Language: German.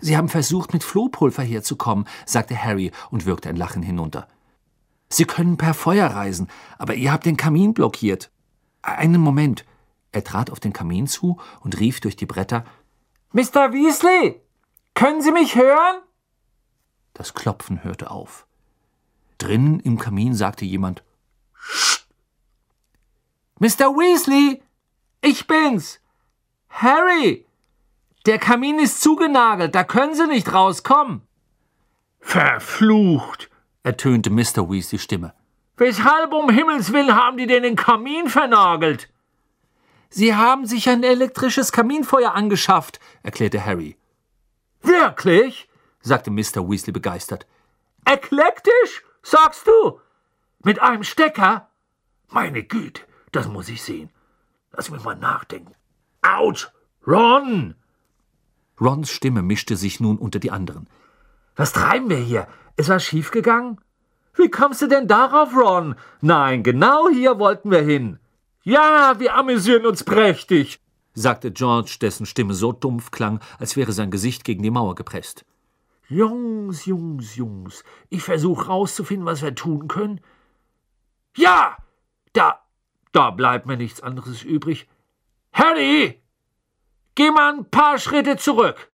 »Sie haben versucht, mit Flohpulver herzukommen«, sagte Harry und würgte ein Lachen hinunter. »Sie können per Feuer reisen, aber ihr habt den Kamin blockiert.« »Einen Moment.« Er trat auf den Kamin zu und rief durch die Bretter: »Mr. Weasley, können Sie mich hören?« Das Klopfen hörte auf. Drinnen im Kamin sagte jemand: »Psst! Mr. Weasley, ich bin's! Harry! Der Kamin ist zugenagelt, da können Sie nicht rauskommen!« »Verflucht«, ertönte Mr. Weasleys Stimme. »Weshalb um Himmels Willen haben die denn den Kamin vernagelt?« »Sie haben sich ein elektrisches Kaminfeuer angeschafft«, erklärte Harry. »Wirklich?«, sagte Mr. Weasley begeistert. »Eklektisch, sagst du? Mit einem Stecker? Meine Güte, das muss ich sehen. Lass mich mal nachdenken. Autsch! Ron!« Rons Stimme mischte sich nun unter die anderen. »Was treiben wir hier? Ist was schiefgegangen?« »Wie kommst du denn darauf, Ron? Nein, genau hier wollten wir hin.« »Ja, wir amüsieren uns prächtig«, sagte George, dessen Stimme so dumpf klang, als wäre sein Gesicht gegen die Mauer gepresst. »Jungs, ich versuche rauszufinden, was wir tun können.« »Ja, da bleibt mir nichts anderes übrig. Harry, geh mal ein paar Schritte zurück.«